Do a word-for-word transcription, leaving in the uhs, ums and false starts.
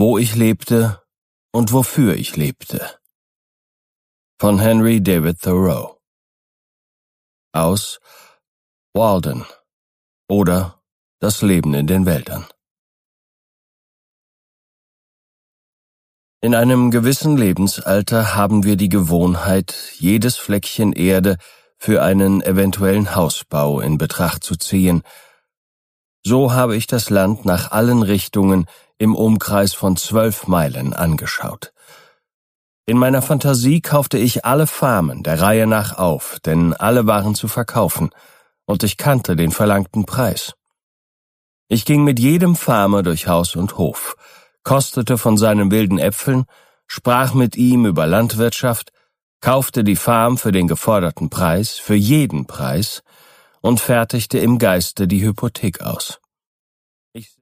Wo ich lebte und wofür ich lebte. Von Henry David Thoreau. Aus Walden oder Das Leben in den Wäldern. In einem gewissen Lebensalter haben wir die Gewohnheit, jedes Fleckchen Erde für einen eventuellen Hausbau in Betracht zu ziehen. So habe ich das Land nach allen Richtungen im Umkreis von zwölf Meilen angeschaut. In meiner Fantasie kaufte ich alle Farmen der Reihe nach auf, denn alle waren zu verkaufen, und ich kannte den verlangten Preis. Ich ging mit jedem Farmer durch Haus und Hof, kostete von seinen wilden Äpfeln, sprach mit ihm über Landwirtschaft, kaufte die Farm für den geforderten Preis, für jeden Preis, und fertigte im Geiste die Hypothek aus.